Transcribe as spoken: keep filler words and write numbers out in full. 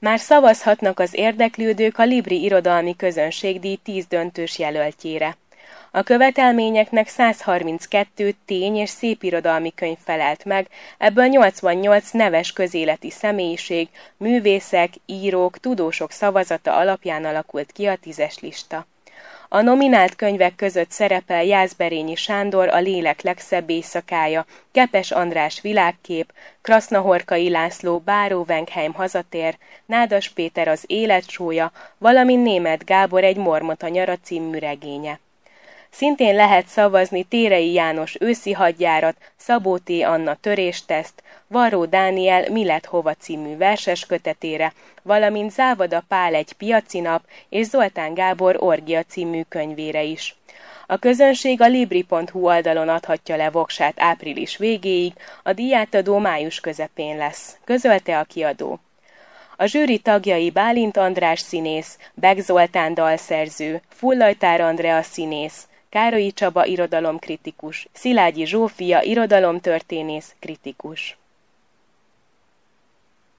Már szavazhatnak az érdeklődők a Libri Irodalmi Közönségdíj tíz döntős jelöltjére. A követelményeknek száz harminckettő tény- és szépirodalmi könyv felelt meg, ebből nyolcvannyolc neves közéleti személyiség, művészek, írók, tudósok szavazata alapján alakult ki a tízes lista. A nominált könyvek között szerepel Jászberényi Sándor A lélek legszebb éjszakája, Kepes András Világkép, Krasznahorkai László Báró Venkheim hazatér, Nádas Péter Az élet sója, valamint Németh Gábor Egy mormota nyara című regénye. Szintén lehet szavazni Térei János Őszi hadjárat, Szabó T. Anna Törésteszt, Varró Dániel Mi lett hova című verses kötetére, valamint Závada Pál Egy piaci nap és Zoltán Gábor Orgia című könyvére is. A közönség a libri pont hu oldalon adhatja le voksát április végéig, a díjátadó május közepén lesz, közölte a kiadó. A zsűri tagjai Bálint András színész, Beck Zoltán dalszerző, Fullajtár Andrea színész, Károlyi Csaba irodalomkritikus, Szilágyi Zsófia irodalomtörténész kritikus.